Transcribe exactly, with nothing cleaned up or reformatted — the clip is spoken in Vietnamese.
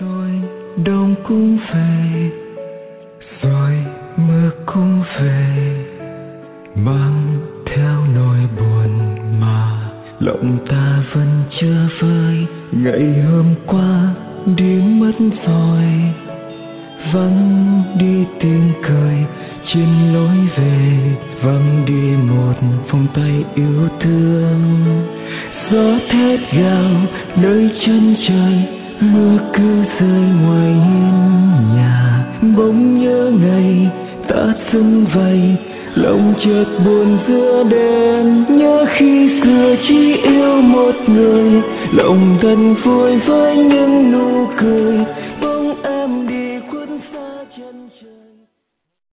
Rồi đông cũng về, rồi mưa cũng về, mang theo nỗi buồn mà lòng ta vẫn chưa vơi. Ngày hôm qua đi mất rồi, vắng đi tiếng cười trên lối về, vắng đi một vòng tay yêu thương. Gió thét gào nơi chân trời, mưa cứ rơi ngoài hiên nhà. Bỗng nhớ ngày ta sum vầy, lòng chợt buồn giữa đêm. Nhớ khi xưa chỉ yêu một người, lòng thân vui với những nụ cười.